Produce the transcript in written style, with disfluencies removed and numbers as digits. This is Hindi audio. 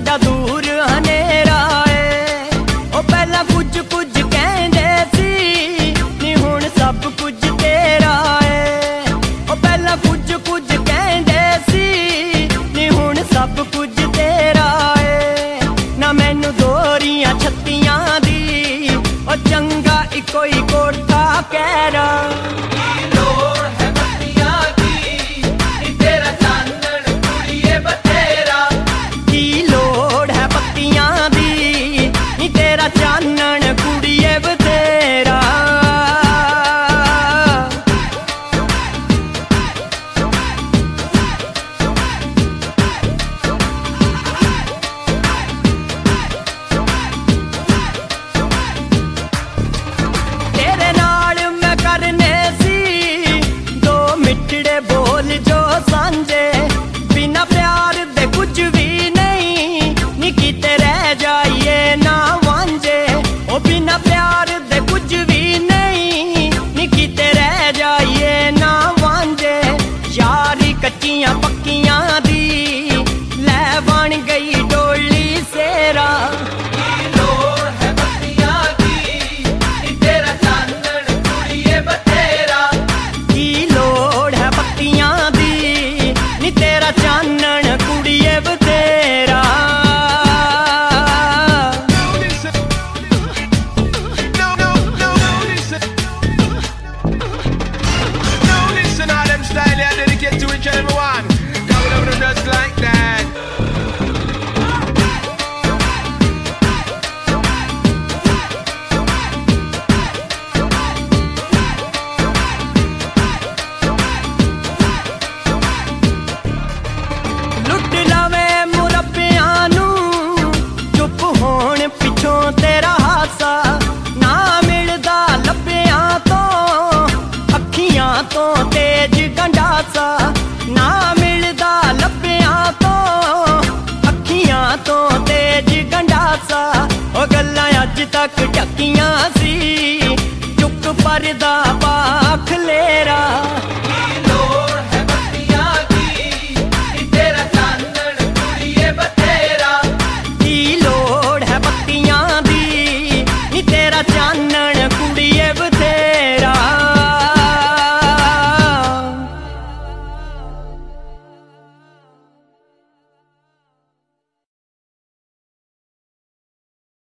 साडा दूर हनेरा है। ओ पहला कुछ कुछ कहंदे सी नी हुण सब कुछ तेरा है। ओ पहला कुछ कुछ कहंदे सी नी हुण सब कुछ तेरा है। ना मैनू दोरियां छत्तियां दी ओ चंगा इको ही कोठा कहरा। कच्चियां पक्कियां दी लै बन गई डोली सेरा। लोड़ है बत्तियां दी तेरा चानन कुड़िए बतेरा। की लोड़ है बत्तियां दी नी तेरा Chanan कुड़िए बतेरा। Everyone, coming over just like that. लुट लावे मुरब्बियां नू चुप होण पिछों तेरा हासा। ना मिलदा लब्बियां तो अखियां तो तेज गंडासा। ना मिलदा लब्बियां तो अखियां तो तेज गंडासा। ओ गल्लां अज तक ढकियां सी चुक परदा